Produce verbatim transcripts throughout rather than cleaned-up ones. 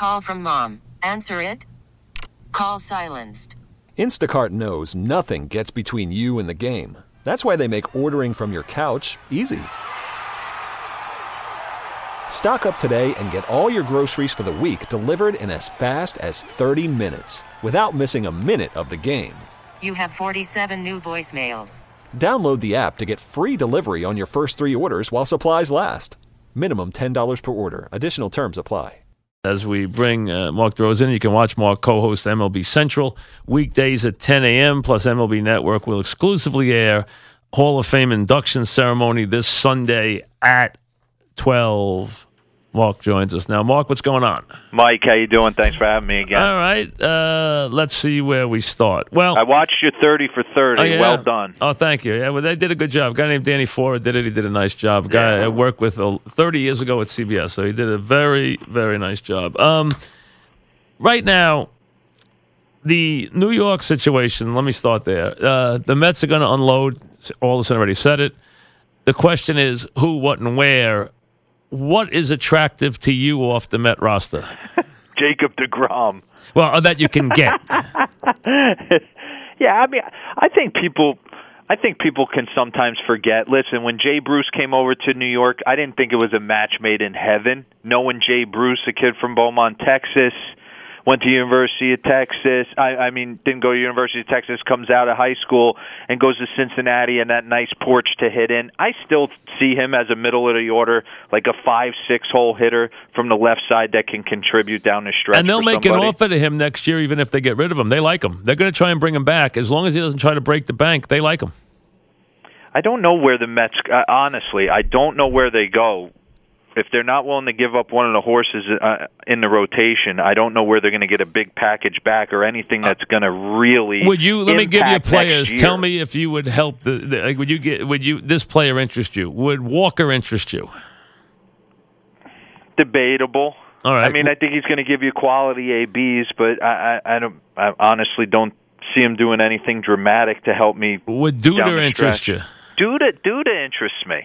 Call from mom. Answer it. Call silenced. Instacart knows nothing gets between you and the game. That's why they make ordering from your couch easy. Stock up today and get all your groceries for the week delivered in as fast as thirty minutes without missing a minute of the game. You have forty-seven new voicemails. Download the app to get free delivery on your first three orders while supplies last. Minimum ten dollars per order. Additional terms apply. As we bring uh, Mark DeRosa in, you can watch Mark co-host M L B Central weekdays at ten a.m. Plus M L B Network will exclusively air Hall of Fame induction ceremony this Sunday at twelve. Mark joins us now. Mark, what's going on? Mike, how you doing? Thanks for having me again. All right. Uh, let's see where we start. Well, I watched your thirty for thirty. Oh, yeah. Well done. Oh, thank you. Yeah, well, they did a good job. A guy named Danny Fora did it. He did a nice job. A guy Yeah. I worked with uh, thirty years ago at C B S, so he did a very, very nice job. Um, right now, the New York situation, let me start there. Uh, the Mets are going to unload. All of a sudden already said it. The question is who, what, and where. What is attractive to you off the Met roster? Jacob deGrom. Well, that you can get. Yeah, I mean, I think people, I think people can sometimes forget. Listen, when Jay Bruce came over to New York, I didn't think it was a match made in heaven. Knowing Jay Bruce, a kid from Beaumont, Texas, went to University of Texas. I, I mean, didn't go to University of Texas, comes out of high school and goes to Cincinnati and that nice porch to hit in. I still see him as a middle of the order, like a five, six hole hitter from the left side that can contribute down the stretch. And they'll for make somebody. an offer to him next year, even if they get rid of him. They like him. They're going to try and bring him back. As long as he doesn't try to break the bank, they like him. I don't know where the Mets, uh, honestly, I don't know where they go. If they're not willing to give up one of the horses uh, in the rotation, I don't know where they're going to get a big package back or anything that's going to really. Would you? Let me give you players. Year. Tell me if you would help. The, the like, would you get? Would you? This player interest you? Would Walker interest you? Debatable. All right. I mean, I think he's going to give you quality A Bs, but I, I, I don't. I honestly don't see him doing anything dramatic to help me. Would down Duda the interest stretch. you? Duda, Duda interests me.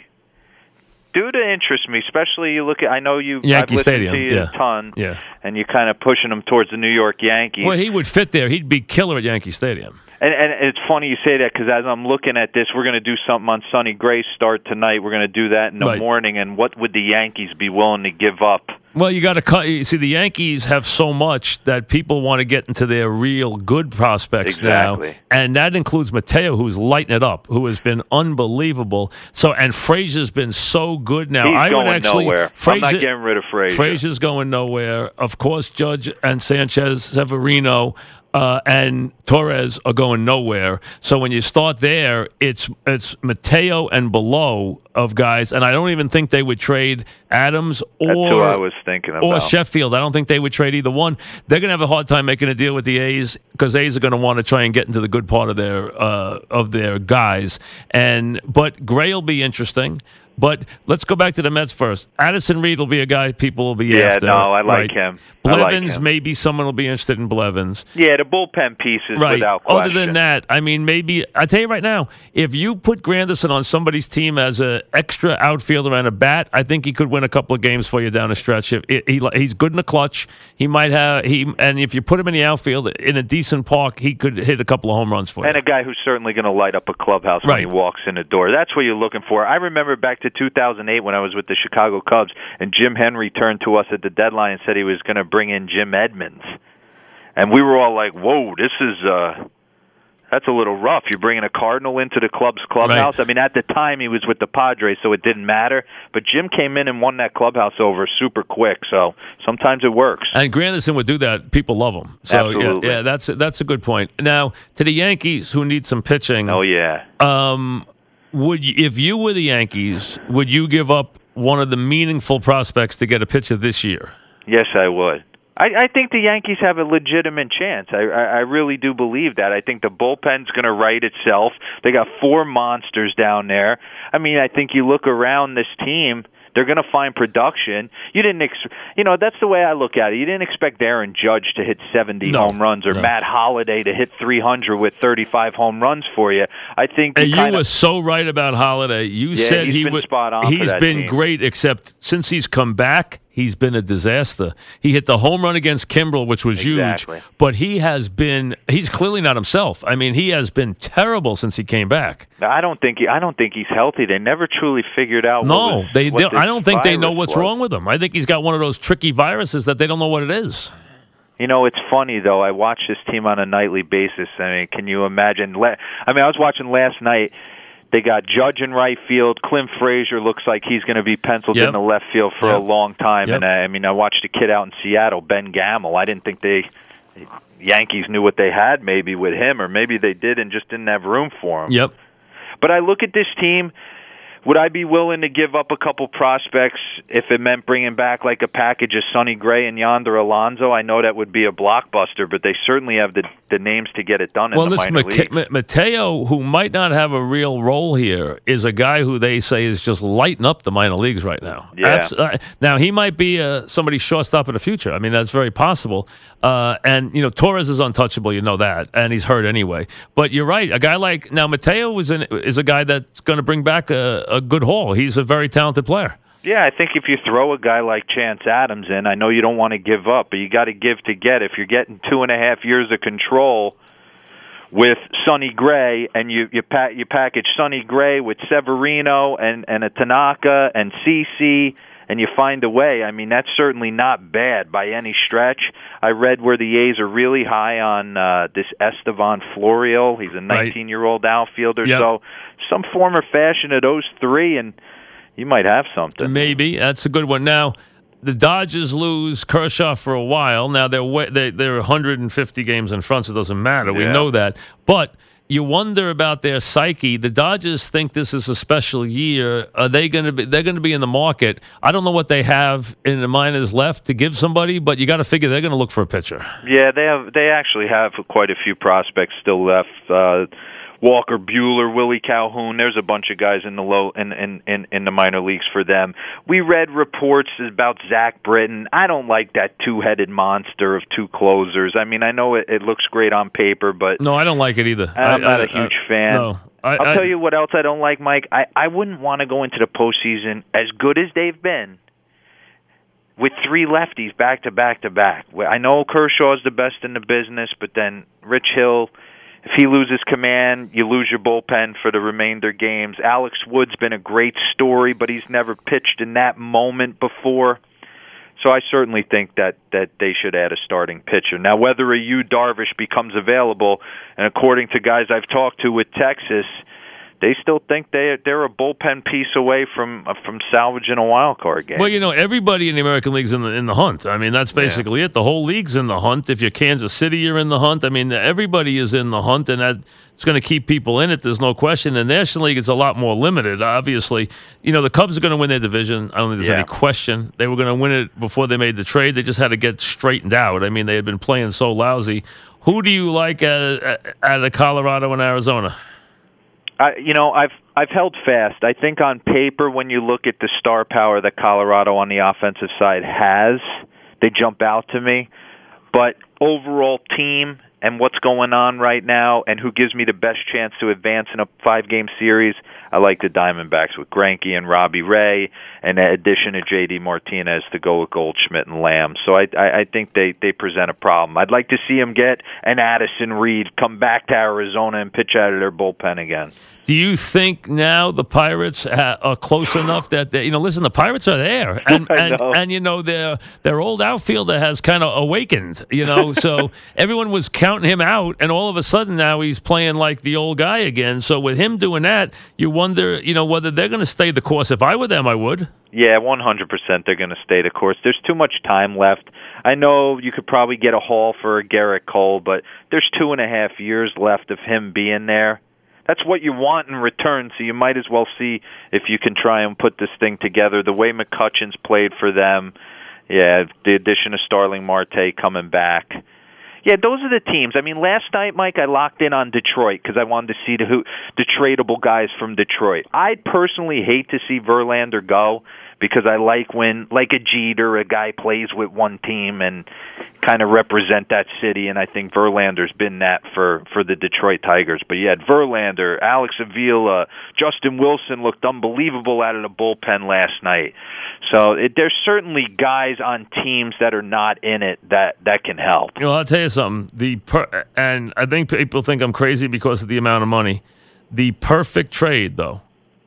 Duda interests me, especially you look at. I know you. Yankee I've listened Stadium, to you yeah. a ton, Yeah. and you're kind of pushing him towards the New York Yankees. Well, he would fit there. He'd be killer at Yankee Stadium. And, and it's funny you say that because as I'm looking at this, we're going to do something on Sonny Gray's start tonight. We're going to do that in the Right. morning. And what would the Yankees be willing to give up? Well, you got to cut. You see, the Yankees have so much that people want to get into their real good prospects Exactly. now, and that includes Mateo, who's lighting it up, who has been unbelievable. So, and Frazier's been so good now. He's I going would actually, nowhere. Frazier, I'm not getting rid of Frazier. Frazier's going nowhere. Of course, Judge and Sanchez, Severino. Uh, and Torres are going nowhere. So when you start there, it's it's Mateo and below of guys, and I don't even think they would trade Adams or That's who I was thinking about. or Sheffield. I don't think they would trade either one. They're going to have a hard time making a deal with the A's because A's are going to want to try and get into the good part of their uh, of their guys. And but Gray will be interesting. But let's go back to the Mets first. Addison Reed will be a guy people will be Yeah, after. no, I like right? him. I Blevins, like him. maybe someone will be interested in Blevins. Yeah, the bullpen pieces Right. without question. Other than that, I mean, maybe I tell you right now, if you put Granderson on somebody's team as an extra outfielder and a bat, I think he could win a couple of games for you down the stretch. If he, he he's good in the clutch, he might have he, and if you put him in the outfield in a decent park, he could hit a couple of home runs for you. And a guy who's certainly going to light up a clubhouse Right. when he walks in the door. That's what you're looking for. I remember back to two thousand eight when I was with the Chicago Cubs, and Jim Henry turned to us at the deadline and said he was going to bring in Jim Edmonds. And we were all like, whoa, this is uh, that's a little rough. You're bringing a Cardinal into the club's clubhouse. Right. I mean, at the time he was with the Padres, so it didn't matter. But Jim came in and won that clubhouse over super quick, so sometimes it works. And Granderson would do that. People love him. So Absolutely. yeah, yeah, that's that's a good point. Now to the Yankees, who need some pitching. Oh, yeah. Um, would you, if you were the Yankees, would you give up one of the meaningful prospects to get a pitcher this year? Yes, I would. I, I think the Yankees have a legitimate chance. I, I, I really do believe that. I think the bullpen's going to right itself. They got four monsters down there. I mean, I think you look around this team, they're going to find production. You didn't, ex- you know, that's the way I look at it. You didn't expect Aaron Judge to hit seventy No, home runs or no. Matt Holliday to hit three hundred with thirty-five home runs for you. I think. And you kinda, were so right about Holiday. You Yeah, said he's he been would. spot on for He's that been team. great, except since he's come back, he's been a disaster. He hit the home run against Kimbrel, which was Exactly. huge, but he has been, he's clearly not himself. I mean, he has been terrible since he came back. I don't think he, I don't think he's healthy. They never truly figured out. No, what was, they, what they this I don't think they know virus what's was. wrong with him. I think he's got one of those tricky viruses that they don't know what it is. You know, it's funny though. I watch this team on a nightly basis. I mean, can you imagine? La- I mean, I was watching last night. They got Judge in right field. Clint Frazier looks like he's going to be penciled Yep. in the left field for Yep. a long time. Yep. And I, I mean, I watched a kid out in Seattle, Ben Gamel. I didn't think they Yankees knew what they had maybe with him, or maybe they did and just didn't have room for him. Yep. But I look at this team. Would I be willing to give up a couple prospects if it meant bringing back like a package of Sonny Gray and Yonder Alonso? I know that would be a blockbuster, but they certainly have the the names to get it done in Well, the this minor Mate- league. Ma- Mateo, who might not have a real role here, is a guy who they say is just lighting up the minor leagues right now. Yeah. Abs- uh, now, he might be uh, somebody's shortstop in the future. I mean, that's very possible. Uh, and, you know, Torres is untouchable, you know that, and he's hurt anyway. But you're right. A guy like, now, Mateo is, an, is a guy that's going to bring back a, a good haul. He's a very talented player. Yeah, I think if you throw a guy like Chance Adams in, I know you don't want to give up, but you got to give to get. If you're getting two and a half years of control with Sonny Gray, and you you, pa- you package Sonny Gray with Severino and, and a Tanaka and CeCe, and you find a way, I mean, that's certainly not bad by any stretch. I read where the A's are really high on uh, this Estevan Florial. He's a nineteen-year-old outfielder, Yep. so some form or fashion of those three, and you might have something. Maybe. That's a good one. Now, the Dodgers lose Kershaw for a while. Now, they're way, they, they're one hundred fifty games in front, so it doesn't matter. We Yeah. know that. But you wonder about their psyche. The Dodgers think this is a special year. Are they going to be? They're going to be in the market. I don't know what they have in the minors left to give somebody, but you got to figure they're going to look for a pitcher. Yeah, they have. They actually have quite a few prospects still left. Uh, Walker Bueller, Willie Calhoun. There's a bunch of guys in the low in, in, in, in the minor leagues for them. We read reports about Zach Britton. I don't like that two-headed monster of two closers. I mean, I know it, it looks great on paper, but No, I don't like it either. I'm I, not I, a huge I, fan. No, I, I'll I, tell you what else I don't like, Mike. I, I wouldn't want to go into the postseason as good as they've been with three lefties back to back to back. I know Kershaw's the best in the business, but then Rich Hill, if he loses command, you lose your bullpen for the remainder games. Alex Wood's been a great story, but he's never pitched in that moment before. So I certainly think that, that they should add a starting pitcher. Now, whether a Yu Darvish becomes available, and according to guys I've talked to with Texas, they still think they they're a bullpen piece away from uh, from salvaging a wild card game. Well, you know, everybody in the American League's in the in the hunt. I mean, that's basically it. The whole league's in the hunt. If you're Kansas City, you're in the hunt. I mean, everybody is in the hunt, and that's going to keep people in it. There's no question. The National League is a lot more limited. Obviously, you know, the Cubs are going to win their division. I don't think there's Yeah. any question. They were going to win it before they made the trade. They just had to get straightened out. I mean, they had been playing so lousy. Who do you like uh, out of Colorado and Arizona? I, you know, I've I've held fast. I think on paper, when you look at the star power that Colorado on the offensive side has, they jump out to me. But overall team and what's going on right now, and who gives me the best chance to advance in a five-game series, I like the Diamondbacks with Greinke and Robbie Ray, and the addition of J D Martinez to go with Goldschmidt and Lamb. So I, I, I think they, they present a problem. I'd like to see them get an Addison Reed, come back to Arizona and pitch out of their bullpen again. Do you think now the Pirates ha- are close enough that they, you know? Listen, the Pirates are there, and I and, know. and you know their their old outfielder has kind of awakened. You know, so everyone was counting him out, and all of a sudden now he's playing like the old guy again. So with him doing that, you wonder, you know, whether they're going to stay the course. If I were them, I would. Yeah, one hundred percent they're going to stay the course. There's too much time left. I know you could probably get a haul for Garrett Cole, but there's two and a half years left of him being there. That's what you want in return, so you might as well see if you can try and put this thing together. The way McCutcheon's played for them, yeah, the addition of Starling Marte coming back. Yeah, those are the teams. I mean, last night, Mike, I locked in on Detroit because I wanted to see the, who, the tradable guys from Detroit. I'd personally hate to see Verlander go because I like when, like a Jeter, a guy plays with one team and kind of represent that city, and I think Verlander's been that for, for the Detroit Tigers. But you had Verlander, Alex Avila, Justin Wilson looked unbelievable out of the bullpen last night. So it, there's certainly guys on teams that are not in it that, that can help. Well, I'll tell you something. The per- and I think people think I'm crazy because of the amount of money. The perfect trade, though,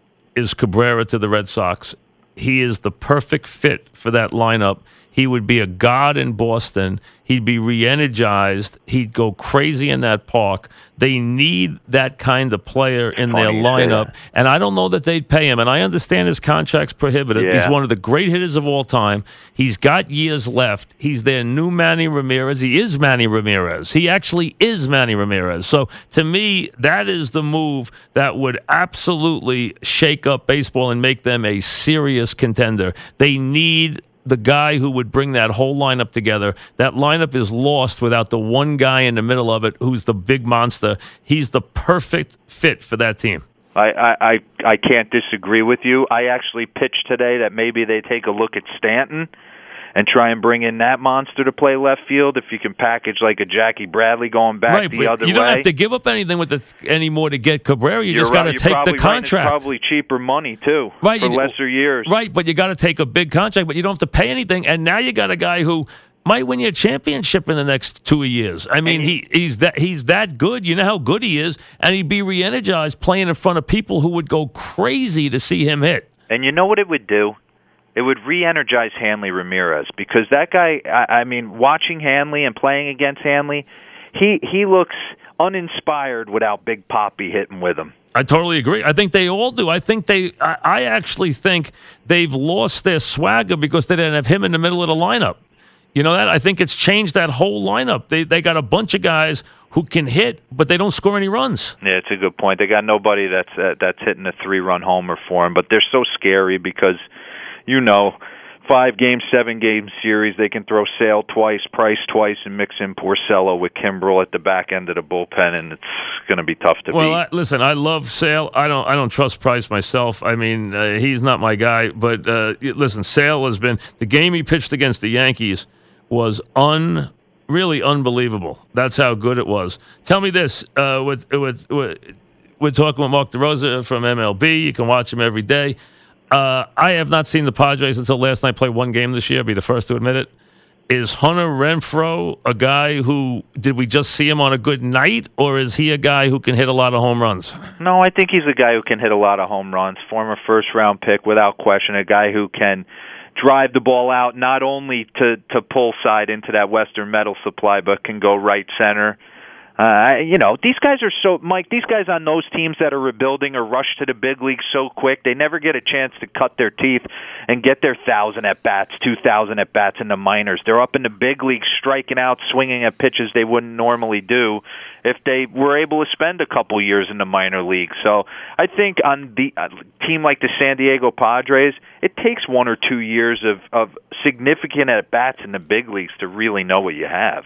is Cabrera to the Red Sox. He is the perfect fit for that lineup. He would be a god in Boston. He'd be re-energized. He'd go crazy in that park. They need that kind of player in their lineup. And I don't know that they'd pay him. And I understand his contract's prohibitive. Yeah. He's one of the great hitters of all time. He's got years left. He's their new Manny Ramirez. He is Manny Ramirez. He actually is Manny Ramirez. So to me, that is the move that would absolutely shake up baseball and make them a serious contender. They need the guy who would bring that whole lineup together. That lineup is lost without the one guy in the middle of it who's the big monster. He's the perfect fit for that team. I, I, I can't disagree with you. I actually pitched today that maybe they take a look at Stanton and try and bring in that monster to play left field. If you can package like a Jackie Bradley going back right, the other way. You don't way. have to give up anything with the anymore to get Cabrera. You You're just got to right. take the contract. Right. It's probably cheaper money too, right, for you, lesser years. Right, but you got to take a big contract, but you don't have to pay anything. And now you got a guy who might win you a championship in the next two years. I mean, he, he's that he's that good. You know how good he is, and he'd be re-energized playing in front of people who would go crazy to see him hit. And you know what it would do? It would re-energize Hanley Ramirez, because that guy, I, I mean, watching Hanley and playing against Hanley, he he looks uninspired without Big Papi hitting with him. I totally agree. I think they all do. I think they, I, I actually think they've lost their swagger because they didn't have him in the middle of the lineup. You know that? I think it's changed that whole lineup. They they got a bunch of guys who can hit, but they don't score any runs. Yeah, it's a good point. They got nobody that's uh, that's hitting a three-run homer for him, but they're so scary because, you know, five-game, seven-game series, they can throw Sale twice, Price twice, and mix in Porcello with Kimbrel at the back end of the bullpen, and it's going to be tough to well, beat. Well, listen, I love Sale. I don't I don't trust Price myself. I mean, uh, he's not my guy. But, uh, listen, Sale has been – the game he pitched against the Yankees was un really unbelievable. That's how good it was. Tell me this. Uh, with, with, with, we're talking with Mark DeRosa from M L B. You can watch him every day. Uh, I have not seen the Padres until last night play one game this year. I'll be the first to admit it. Is Hunter Renfroe a guy who, did we just see him on a good night, or is he a guy who can hit a lot of home runs? No, I think he's a guy who can hit a lot of home runs. Former first-round pick, without question, a guy who can drive the ball out not only to, to pull side into that Western Metal Supply, but can go right center. Uh, you know, these guys are so, Mike, these guys on those teams that are rebuilding or rush to the big leagues so quick, they never get a chance to cut their teeth and get their one thousand at-bats, two thousand at-bats in the minors. They're up in the big leagues striking out, swinging at pitches they wouldn't normally do if they were able to spend a couple years in the minor league. So I think on the uh, team like the San Diego Padres, it takes one or two years of, of significant at-bats in the big leagues to really know what you have.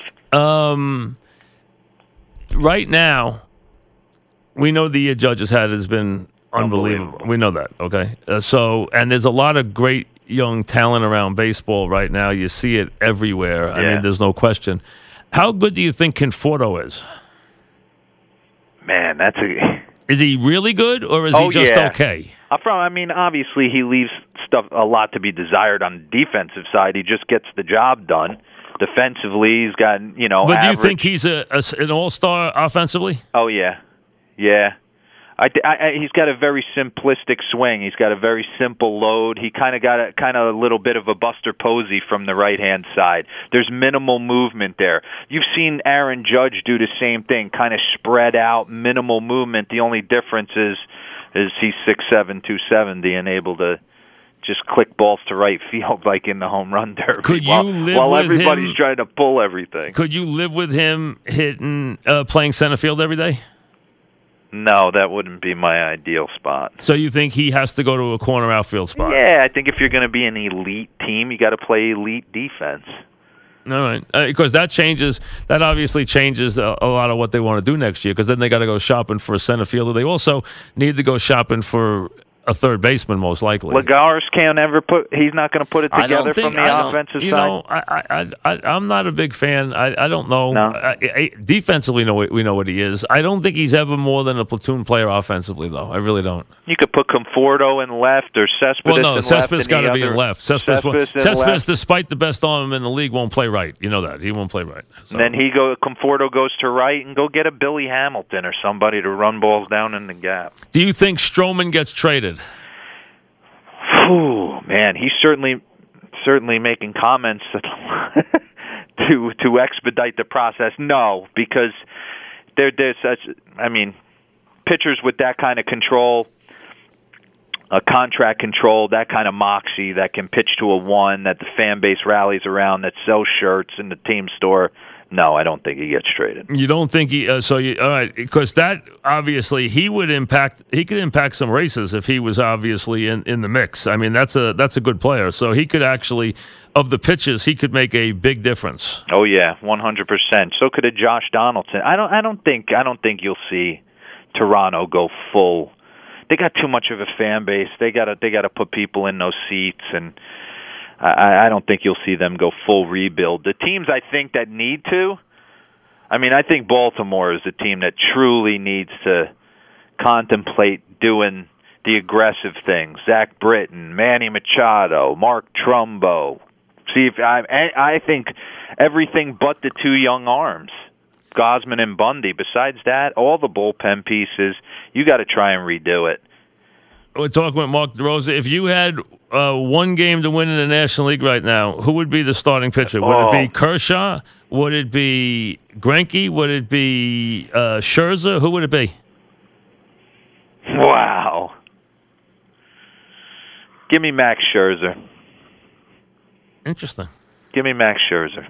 Um... Right now, we know the year Judge has had has been unbelievable. unbelievable. We know that, okay? Uh, so, and there's a lot of great young talent around baseball right now. You see it everywhere. Yeah. I mean, there's no question. How good do you think Conforto is? Man, that's a... Is he really good, or is oh, he just yeah. okay? I'm from, I mean, obviously he leaves stuff a lot to be desired on the defensive side. He just gets the job done. Defensively, he's got, you know, But do average. you think he's a, a an all-star offensively? Oh, yeah. Yeah. I, I, he's got a very simplistic swing. He's got a very simple load. He kind of got a kind of a little bit of a Buster Posey from the right-hand side. There's minimal movement there. You've seen Aaron Judge do the same thing, kind of spread out, minimal movement. The only difference is is he's six seven, two seventy, and able to just click balls to right field like in the home run derby. Could you while, live while with everybody's him, trying to pull everything. Could you live with him hitting, uh, playing center field every day? No, that wouldn't be my ideal spot. So you think he has to go to a corner outfield spot? Yeah, I think if you're going to be an elite team, you got to play elite defense. All right, uh, because that changes. That obviously changes a, a lot of what they want to do next year. Because then they got to go shopping for a center fielder. They also need to go shopping for a third baseman, most likely. Lagares can't ever put. He's not going to put it I don't together think, from the I don't- offensive you side. know, I, I, I, I'm not a big fan. I, I don't know. No? I, I, defensively, know we know what he is. I don't think he's ever more than a platoon player offensively, though. I really don't. You could put Conforto in left or Cespedes Well, no, in Cespedes left. got to and be the in other- left. Cespedes, Cespedes in Cespedes, left. despite the best arm in the league, won't play right. You know that. He won't play right. So. And then he go. Conforto goes to right and go get a Billy Hamilton or somebody to run balls down in the gap. Do you think Stroman gets traded? Whew, man, he's certainly certainly making comments to to expedite the process. No, because there there's such. I mean, pitchers with that kind of control, a contract control, that kind of moxie that can pitch to a one that the fan base rallies around, that sells shirts in the team store. No, I don't think he gets traded. You don't think he? Uh, so you all right? Because that obviously he would impact. He could impact some races if he was obviously in, in the mix. I mean, that's a that's a good player. So he could actually, of the pitches, he could make a big difference. Oh yeah, one hundred percent. So could a Josh Donaldson. I don't. I don't think. I don't think you'll see Toronto go full. They got too much of a fan base. They got to. They got to put people in those seats and. I, I don't think you'll see them go full rebuild. The teams I think that need to, I mean, I think Baltimore is a team that truly needs to contemplate doing the aggressive things. Zach Britton, Manny Machado, Mark Trumbo. See if I, I think everything but the two young arms, Gosman and Bundy. Besides that, all the bullpen pieces, you got to try and redo it. We're talking with Mark DeRosa. If you had uh, one game to win in the National League right now, who would be the starting pitcher? Would Oh. it be Kershaw? Would it be Greinke? Would it be uh, Scherzer? Who would it be? Wow. Give me Max Scherzer. Interesting. Give me Max Scherzer.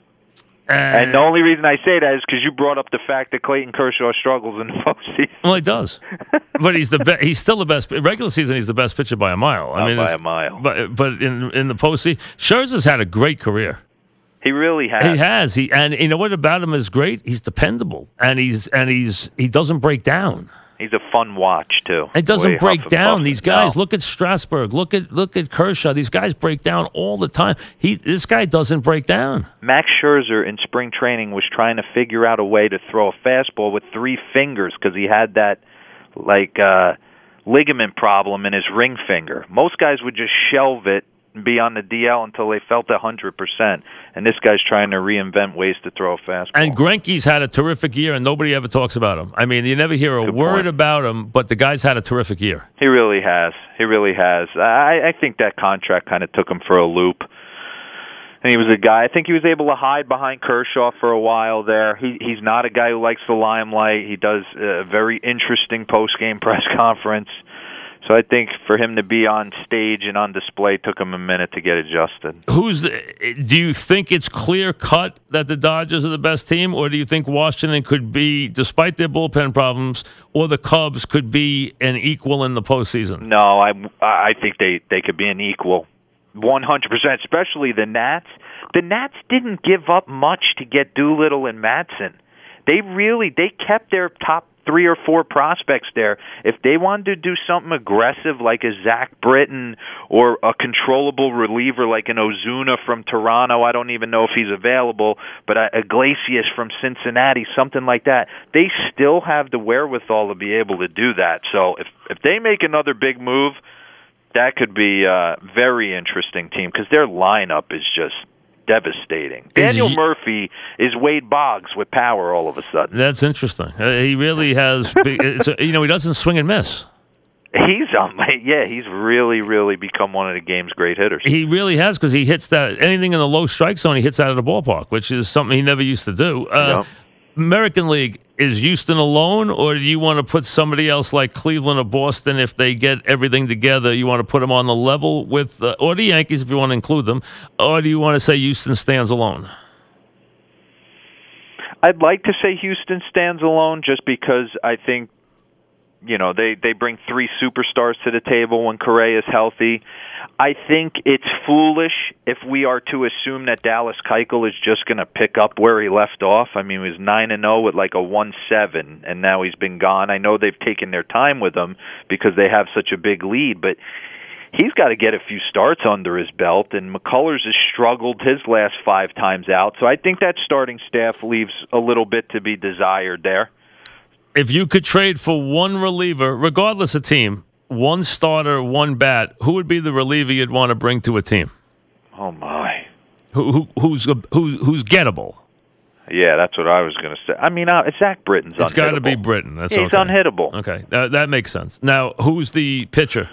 Uh, And the only reason I say that is because you brought up the fact that Clayton Kershaw struggles in the postseason. Well, he does, but he's the be- he's still the best. In regular season, he's the best pitcher by a mile. I Not mean, by it's- a mile. But but in in the postseason, Scherzer's had a great career. He really has. He has. He and you know what about him is great. He's dependable, and he's and he's he doesn't break down. He's a fun watch too. It doesn't Way break huff and down. puff. These guys, No. look at Strasburg, look at look at Kershaw. These guys break down all the time. He this guy doesn't break down. Max Scherzer in spring training was trying to figure out a way to throw a fastball with three fingers because he had that like uh, ligament problem in his ring finger. Most guys would just shelve it and be on the D L until they felt a hundred percent. And this guy's trying to reinvent ways to throw a fastball. And Greinke's had a terrific year, and nobody ever talks about him. I mean, you never hear a Good word point. about him, but the guy's had a terrific year. He really has. He really has. I, I think that contract kind of took him for a loop. And he was a guy, I think he was able to hide behind Kershaw for a while there. He He's not a guy who likes the limelight. He does a very interesting post-game press conference. So I think for him to be on stage and on display took him a minute to get adjusted. Who's the, do you think it's clear cut that the Dodgers are the best team, or do you think Washington could be, despite their bullpen problems, or the Cubs could be an equal in the postseason? No, I I think they, they could be an equal, one hundred percent, especially the Nats. The Nats didn't give up much to get Doolittle and Madsen. They really, they kept their top three or four prospects there. If they wanted to do something aggressive like a Zach Britton or a controllable reliever like an Ozuna from Toronto, I don't even know if he's available, but a Iglesias from Cincinnati, something like that, they still have the wherewithal to be able to do that. So if if they make another big move, that could be a very interesting team because their lineup is just devastating. Daniel Is- Murphy is Wade Boggs with power all of a sudden. That's interesting. Uh, he really has, big, it's a, you know, he doesn't swing and miss. He's um, yeah, he's really, really become one of the game's great hitters. He really has because he hits that, anything in the low strike zone, he hits out of the ballpark, which is something he never used to do. Uh, Yep. American League, is Houston alone, or do you want to put somebody else like Cleveland or Boston if they get everything together? You want to put them on the level with, uh, or the Yankees if you want to include them, or do you want to say Houston stands alone? I'd like to say Houston stands alone just because I think you know, they, they bring three superstars to the table when Correa is healthy. I think it's foolish if we are to assume that Dallas Keuchel is just going to pick up where he left off. I mean, he was nine and oh with like a one seven, and now he's been gone. I know they've taken their time with him because they have such a big lead, but he's got to get a few starts under his belt, and McCullers has struggled his last five times out. So I think that starting staff leaves a little bit to be desired there. If you could trade for one reliever, regardless of team, one starter, one bat, who would be the reliever you'd want to bring to a team? Oh, my. Who, who who's who, who's gettable? Yeah, that's what I was going to say. I mean, uh, Zach Britton's unhittable. It's got to be Britton. That's yeah, he's okay. unhittable. Okay, uh, that makes sense. Now, who's the pitcher?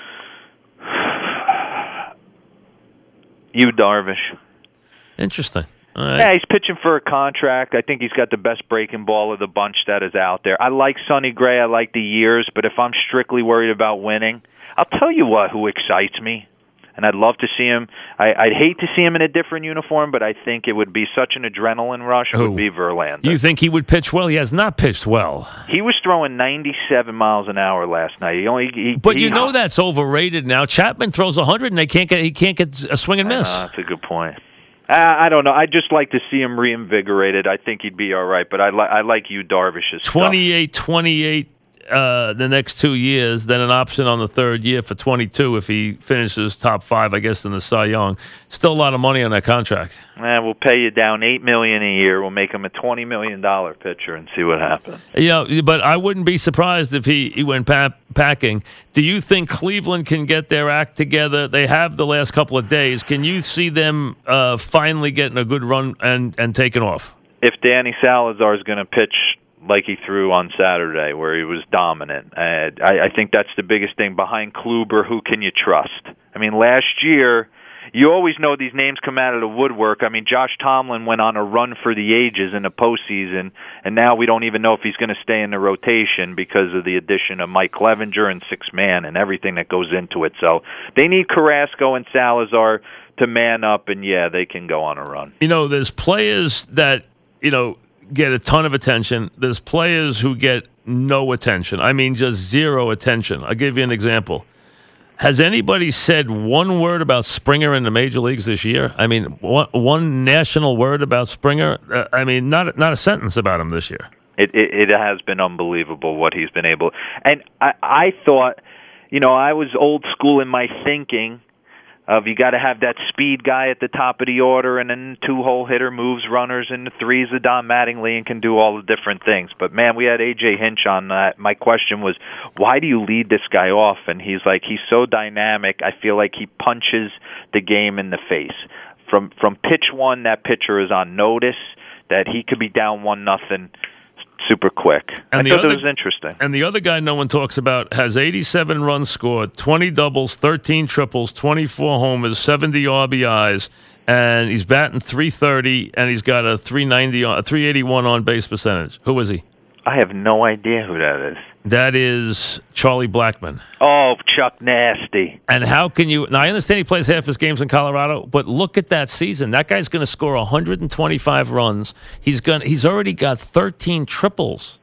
Yu Darvish. Interesting. All right. Yeah, he's pitching for a contract. I think he's got the best breaking ball of the bunch that is out there. I like Sonny Gray. I like the years, but if I'm strictly worried about winning, I'll tell you what, who excites me, and I'd love to see him. I, I'd hate to see him in a different uniform, but I think it would be such an adrenaline rush. It who? would be Verlander. You think he would pitch well? He has not pitched well. He was throwing ninety-seven miles an hour last night. He only, he, but he, you know that's overrated now. Chapman throws one hundred, and they can't get. He can't get a swing and miss. Uh, that's a good point. Uh, I don't know. I'd just like to see him reinvigorated. I think he'd be all right, but I, li- I like Yu Darvish's twenty-eight, twenty-eight uh, the next two years, then an option on the third year for twenty-two if he finishes top five, I guess, in the Cy Young. Still a lot of money on that contract. Eh, we'll pay you down eight million dollars a year. We'll make him a twenty million dollars pitcher and see what happens. Yeah, but I wouldn't be surprised if he, he went pa- packing. Do you think Cleveland can get their act together? They have the last couple of days. Can you see them uh, finally getting a good run and, and taking off? If Danny Salazar is going to pitch like he threw on Saturday, where he was dominant, uh, I, I think that's the biggest thing. Behind Kluber, who can you trust? I mean, last year, you always know these names come out of the woodwork. I mean, Josh Tomlin went on a run for the ages in the postseason, and now we don't even know if he's going to stay in the rotation because of the addition of Mike Clevenger and six-man and everything that goes into it. So they need Carrasco and Salazar to man up, and, yeah, they can go on a run. You know, there's players that, you know, get a ton of attention. There's players who get no attention. I mean, just zero attention. I'll give you an example. Has anybody said one word about Springer in the major leagues this year? I mean, one, one national word about Springer? Uh, I mean, not not a sentence about him this year. It, it it has been unbelievable what he's been able. And I I thought, you know, I was old school in my thinking of you got to have that speed guy at the top of the order, and then two-hole hitter moves runners into threes of Don Mattingly and can do all the different things. But, man, we had A J Hinch on that. My question was, why do you lead this guy off? And he's like, he's so dynamic, I feel like he punches the game in the face. From from pitch one, that pitcher is on notice that he could be down one nothing super quick. And I the thought other, that was interesting. And the other guy no one talks about has eighty-seven runs scored, twenty doubles, thirteen triples, twenty-four homers, seventy R B Is, and he's batting three thirty, and he's got a three ninety, a three eighty-one on base percentage. Who is he? I have no idea who that is. That is Charlie Blackmon. Oh, Chuck Nasty. And how can you... Now, I understand he plays half his games in Colorado, but look at that season. That guy's going to score one hundred twenty-five runs. He's going. He's already got thirteen triples.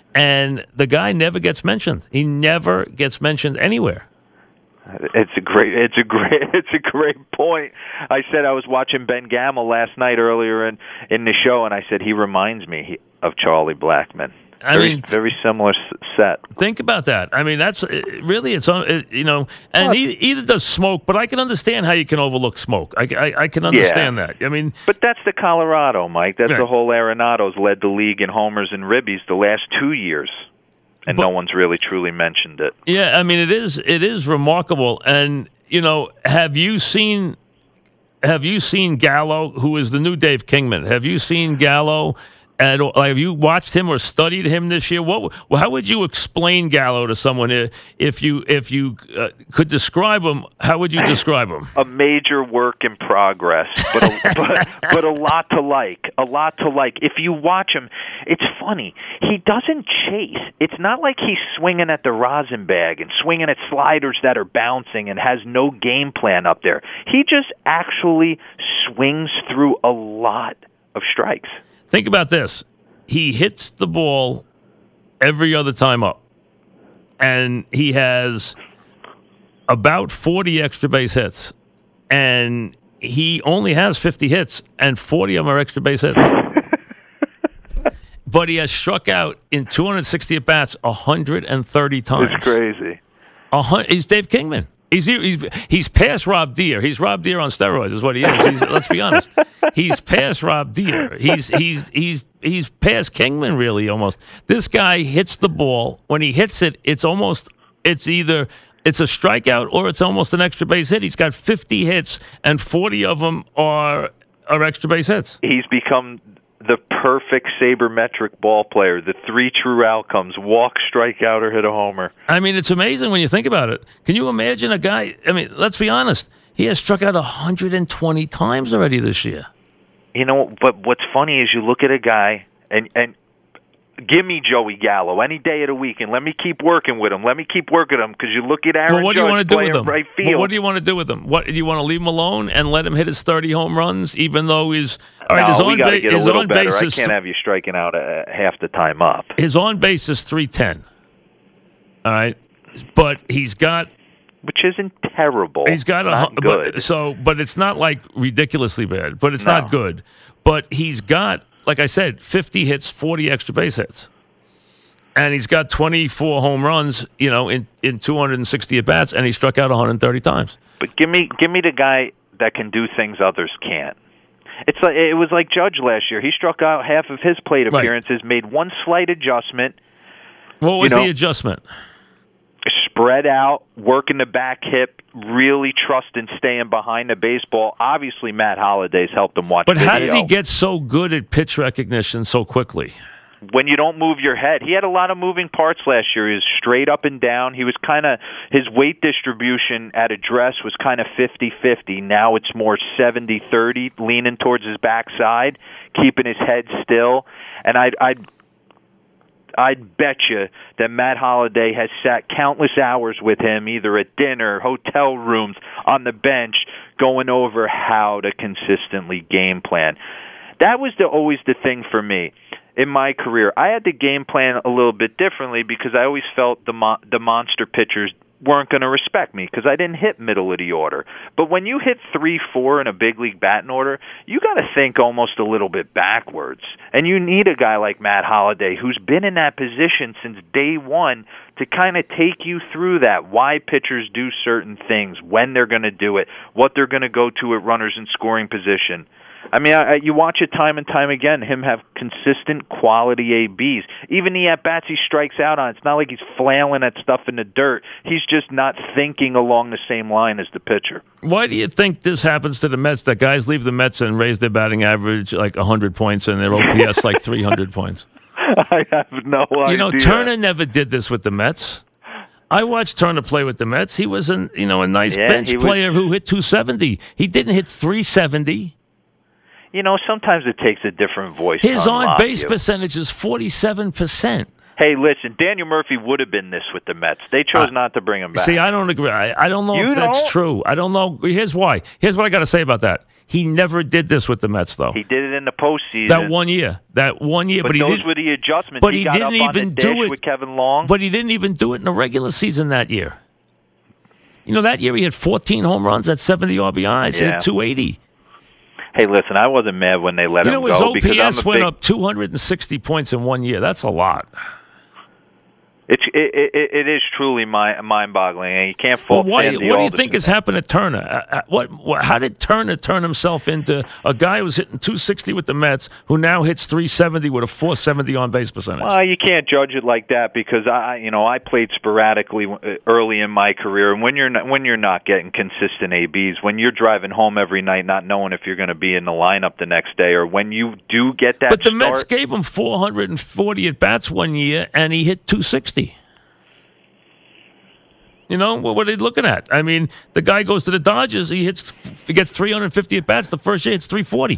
And the guy never gets mentioned. He never gets mentioned anywhere. It's a great, it's a great, it's a great point. I said I was watching Ben Gamel last night earlier in, in the show, and I said he reminds me of Charlie Blackmon. I very, mean, very similar set. Think about that. I mean, that's really it's on. It, you know, and well, either, either does Smoke, but I can understand how you can overlook Smoke. I, I, I can understand yeah. that. I mean, but that's the Colorado, Mike. That's right. the whole Arenado's led the league in homers and ribbies the last two years, and but, no one's really truly mentioned it. Yeah, I mean, it is it is remarkable. And you know, have you seen have you seen Gallo, who is the new Dave Kingman? Have you seen Gallo? And like, have you watched him or studied him this year? What? How would you explain Gallo to someone if you if you uh, could describe him? How would you describe him? A major work in progress, but a, but, but a lot to like. A lot to like. If you watch him, it's funny. He doesn't chase. It's not like he's swinging at the rosin bag and swinging at sliders that are bouncing and has no game plan up there. He just actually swings through a lot of strikes. Think about this. He hits the ball every other time up. and he has about forty extra base hits, and he only has fifty hits, and forty of them are extra base hits. But he has struck out in two hundred sixty at bats one hundred thirty times. It's crazy. A hun- he's Dave Kingman. He's, he's he's past Rob Deere. He's Rob Deere on steroids, is what he is. He's, let's be honest. He's past Rob Deere. He's he's he's he's past Kingman, really, almost. This guy hits the ball. When he hits it, it's almost it's either it's a strikeout or it's almost an extra base hit. He's got fifty hits, and forty of them are are extra base hits. He's become the perfect sabermetric ball player. The three true outcomes: walk, strikeout, or hit a homer. I mean, it's amazing when you think about it. Can you imagine a guy? I mean, let's be honest. He has struck out one hundred twenty times already this year. You know, but what's funny is you look at a guy, and and give me Joey Gallo any day of the week, and let me keep working with him. Let me keep working him, because you look at Aaron well, what do you Judge want to do with playing him? right field. Well, what do you want to do with him? What do you want to leave him alone and let him hit his thirty home runs, even though he's all right? No, his we on, gotta ba- get a his little on better. base I is can't have you striking out uh, half the time up. his on base is three ten. All right, but he's got. Which isn't terrible. He's got a not good. But, so, but it's not like ridiculously bad. But it's No. not good. But he's got, like I said, fifty hits, forty extra base hits, and he's got twenty-four home runs. You know, in, in two hundred sixty at bats, and he struck out one hundred thirty times. But give me give me the guy that can do things others can't. It's like it was like Judge last year. He struck out half of his plate Right. appearances, made one slight adjustment, What was You know, the adjustment? spread out, working the back hip, really trusting staying behind the baseball. Obviously, Matt Holliday's helped him watch But video. how did he get so good at pitch recognition so quickly? When you don't move your head. He had a lot of moving parts last year. He was straight up and down. He was kind of, his weight distribution at address was kind of fifty-fifty. Now it's more seventy thirty, leaning towards his backside, keeping his head still. And I'd, I'd, I'd bet you that Matt Holliday has sat countless hours with him, either at dinner, hotel rooms, on the bench, going over how to consistently game plan. That was the, always the thing for me. In my career, I had to game plan a little bit differently because I always felt the mo- the monster pitchers weren't going to respect me because I didn't hit middle of the order. But when you hit three, four in a big league batting order, you got to think almost a little bit backwards. And you need a guy like Matt Holliday who's been in that position since day one to kind of take you through that, why pitchers do certain things, when they're going to do it, what they're going to go to at runners in scoring position. I mean, I, you watch it time and time again, him have consistent quality A Bs. Even the at-bats he strikes out on, it's not like he's flailing at stuff in the dirt. He's just not thinking along the same line as the pitcher. Why do you think this happens to the Mets, that guys leave the Mets and raise their batting average like one hundred points and their O P S like three hundred points? I have no idea. You know, Turner never did this with the Mets. I watched Turner play with the Mets. He was an, you know, a nice Yeah, bench he was- player who hit two seventy. He didn't hit three seventy. You know, sometimes it takes a different voice His to unlock on-base you. percentage is forty-seven percent. Hey, listen, Daniel Murphy would have been this with the Mets. They chose Uh, not to bring him back. See, I don't agree. I, I don't know You if that's don't? true. I don't know. Here's why. Here's what I got to say about that. He never did this with the Mets, though. He did it in the postseason. That one year. That one year. but, But, he those didn't, were the adjustments. but he, he got didn't up on even the do dish it. with Kevin Long. But he didn't even do it in the regular season that year. You know, that year he had fourteen home runs at seventy R B Is. He Yeah. had two eighty. Hey, listen, I wasn't mad when they let You him know, his go because I'm O P S a went big, up two hundred sixty points in one year. That's a lot. It's it, it, it is truly mi- mind-boggling, and you can't Well, fault. why, Sandy what do you Alderson. think has happened to Turner? Uh, uh, what, what? How did Turner turn himself into a guy who was hitting two sixty with the Mets, who now hits three seventy with a four seventy on base percentage? Well, you can't judge it like that because I, you know, I played sporadically early in my career, and when you're not, when you're not getting consistent A Bs, when you're driving home every night not knowing if you're going to be in the lineup the next day, or when you do get that, but the start, Mets gave him four hundred forty at bats one year, and he hit two sixty. You know, what, what are they looking at? I mean, the guy goes to the Dodgers, he hits, he gets three hundred fifty at bats. The first year, it's three forty.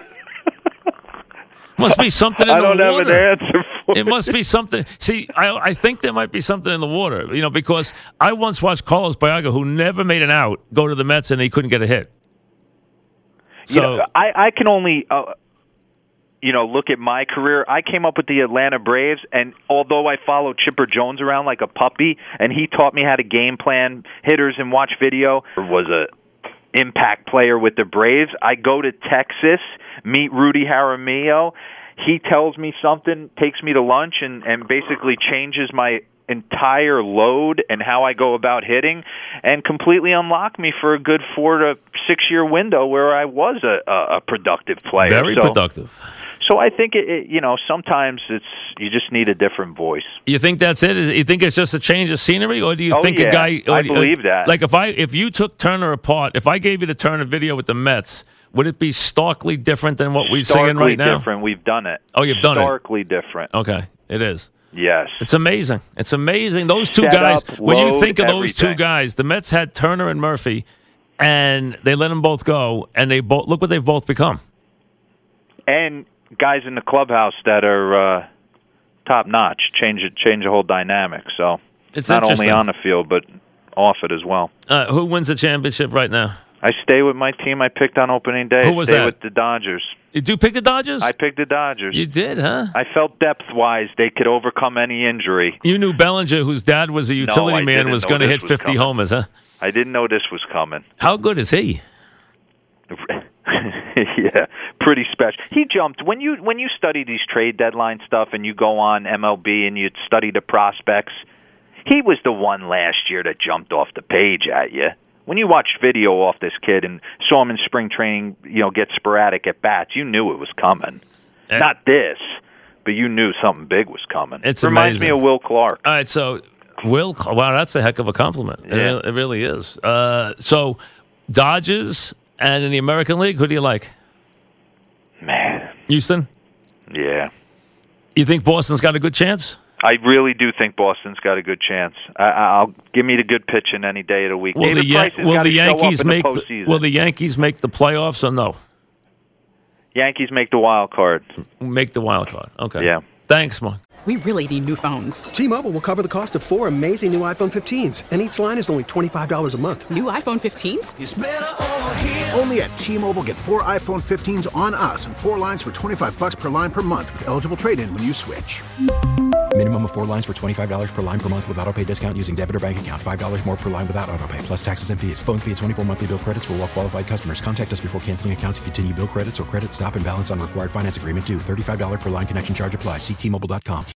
Must be something in I the don't have water. an answer for It must be something. See, I I think there might be something in the water. You know, because I once watched Carlos Bayaga, who never made an out, go to the Mets and he couldn't get a hit. So you know, I, I can only. Uh, you know, look at my career, I came up with the Atlanta Braves, and although I followed Chipper Jones around like a puppy, and he taught me how to game plan hitters and watch video, was a impact player with the Braves, I go to Texas, meet Rudy Jaramillo, he tells me something, takes me to lunch, and, and basically changes my entire load and how I go about hitting, and completely unlocked me for a good four to six year window where I was a, a, a productive player. Very so, productive. So I think it, it, you know, sometimes it's you just need a different voice. You think that's it? You think it's just a change of scenery, or do you oh, think yeah. a guy? Or, I believe that. Like if I if you took Turner apart, if I gave you the Turner video with the Mets, would it be starkly different than what we're seeing right now? Starkly different. We've done it. Oh, you've done it. Starkly different. Okay, it is. Yes. It's amazing. It's amazing. Those two Set guys, up, when you load, think of those everything. two guys, the Mets had Turner and Murphy, and they let them both go, and they both look what they've both become. And guys in the clubhouse that are uh, top notch, change it, change the whole dynamic. So It's not only interesting. on the field, but off it as well. Uh, who wins the championship right now? I stay with my team I picked on opening day. Who was stay that? with the Dodgers. Did you pick the Dodgers? I picked the Dodgers. You did, huh? I felt depth-wise they could overcome any injury. You knew Bellinger, whose dad was a utility I man, didn't was know going to this hit was fifty coming. homers, huh? I didn't know this was coming. How good is he? Yeah, pretty special. He jumped when you when you study these trade deadline stuff and you go on M L B and you study the prospects. He was the one last year that jumped off the page at you. When you watched video off this kid and saw him in spring training, you know, get sporadic at bats, you knew it was coming. And Not this, but you knew something big was coming. It's Reminds amazing. me of Will Clark. All right, so Will, wow, that's a heck of a compliment. It, Yeah. re- it really is. Uh, so Dodgers and in the American League, who do you like? Man, Houston? yeah. You think Boston's got a good chance? I really do think Boston's got a good chance. I, I'll give me the good pitching any day of the week. Will David the, Yan- Price has will gotta the show up Yankees in the make the, postseason. will the Yankees make the playoffs or no? Yankees make the wild card. Make the wild card. Okay. Yeah. Thanks, Mark. We really need new phones. T-Mobile will cover the cost of four amazing new iPhone fifteens, and each line is only twenty-five dollars a month. New iPhone fifteens? Only at T-Mobile, get four iPhone fifteens on us and four lines for twenty-five bucks per line per month with eligible trade-in when you switch. Minimum of four lines for twenty-five dollars per line per month with autopay discount using debit or bank account. five dollars more per line without autopay, plus taxes and fees. Phone fee at twenty-four monthly bill credits for well-qualified customers. Contact us before canceling account to continue bill credits or credit stop and balance on required finance agreement due. thirty-five dollars per line connection charge applies. See T Mobile dot com.